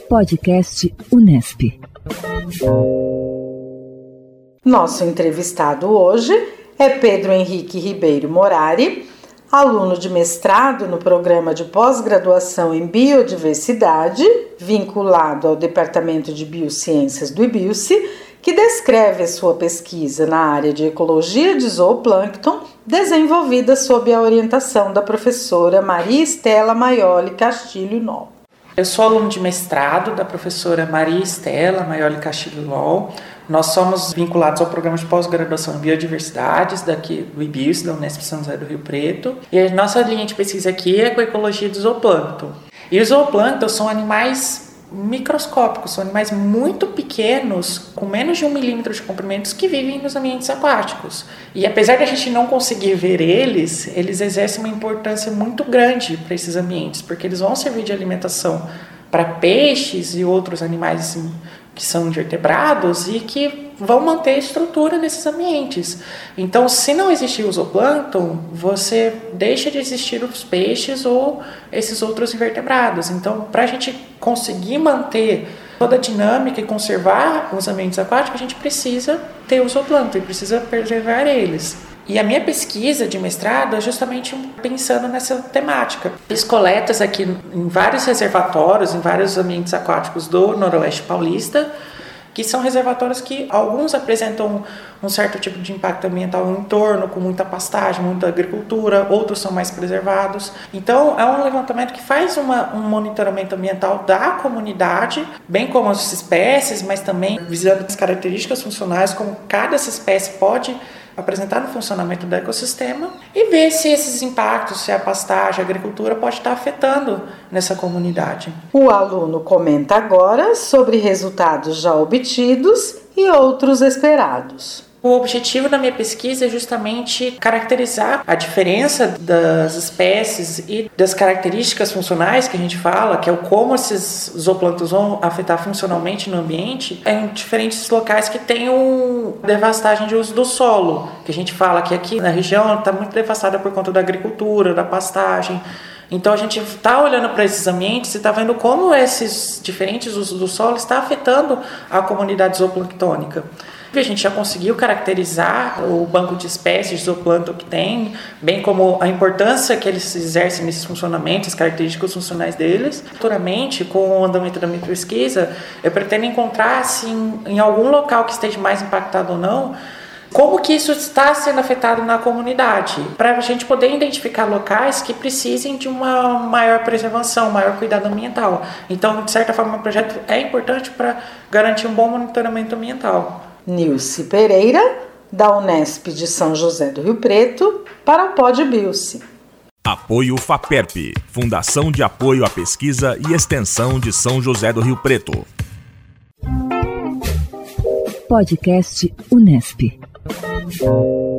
Podcast Unesp. Nosso entrevistado hoje é Pedro Henrique Ribeiro Morari, aluno de mestrado no programa de pós-graduação em Biodiversidade, vinculado ao Departamento de Biociências do IBIUSI, que descreve a sua pesquisa na área de ecologia de zooplâncton, desenvolvida sob a orientação da professora Maria Estela Maioli Castilho Nol. Eu sou aluno de mestrado da professora Maria Estela Maioli Castilho Nol. Nós somos vinculados ao programa de pós-graduação em Biodiversidades daqui do IBIUSI, da Unesp São José do Rio Preto. E a nossa linha de pesquisa aqui é com a ecologia do zooplâncton. E os zooplânctons são animais microscópicos, são animais muito pequenos, com menos de 1 milímetro de comprimento, que vivem nos ambientes aquáticos. E apesar de a gente não conseguir ver eles exercem uma importância muito grande para esses ambientes, porque eles vão servir de alimentação para peixes e outros animais que são invertebrados e que vão manter a estrutura nesses ambientes. Então, se não existir o zooplâncton, você deixa de existir os peixes ou esses outros invertebrados. Então, para a gente conseguir manter toda a dinâmica e conservar os ambientes aquáticos, a gente precisa ter o zooplâncton e precisa preservar eles. E a minha pesquisa de mestrado é justamente pensando nessa temática. Fiz coletas aqui em vários reservatórios, em vários ambientes aquáticos do Noroeste Paulista, que são reservatórios que alguns apresentam um certo tipo de impacto ambiental no entorno, com muita pastagem, muita agricultura, outros são mais preservados. Então, é um levantamento que faz um monitoramento ambiental da comunidade, bem como as espécies, mas também visando as características funcionais, como cada espécie pode apresentar no funcionamento do ecossistema e ver se esses impactos, se a pastagem, a agricultura pode estar afetando nessa comunidade. O aluno comenta agora sobre resultados já obtidos e outros esperados. O objetivo da minha pesquisa é justamente caracterizar a diferença das espécies e das características funcionais que a gente fala, que é o como esses zooplânctons vão afetar funcionalmente no ambiente, em diferentes locais que tem devastagem de uso do solo, que a gente fala que aqui na região está muito devastada por conta da agricultura, da pastagem. Então a gente está olhando para esses ambientes e está vendo como esses diferentes usos do solo está afetando a comunidade zooplânctônica. A gente já conseguiu caracterizar o banco de espécies de zooplâncton que tem, bem como a importância que eles exercem nesses funcionamentos, as características funcionais deles. Futuramente, com o andamento da minha pesquisa, eu pretendo encontrar, assim, em algum local que esteja mais impactado ou não, como que isso está sendo afetado na comunidade, para a gente poder identificar locais que precisem de uma maior preservação, maior cuidado ambiental. Então, de certa forma, o projeto é importante para garantir um bom monitoramento ambiental. Nilce Pereira, da Unesp de São José do Rio Preto, para o Pod BIUSI. Apoio FAPERP, Fundação de Apoio à Pesquisa e Extensão de São José do Rio Preto. Podcast Unesp.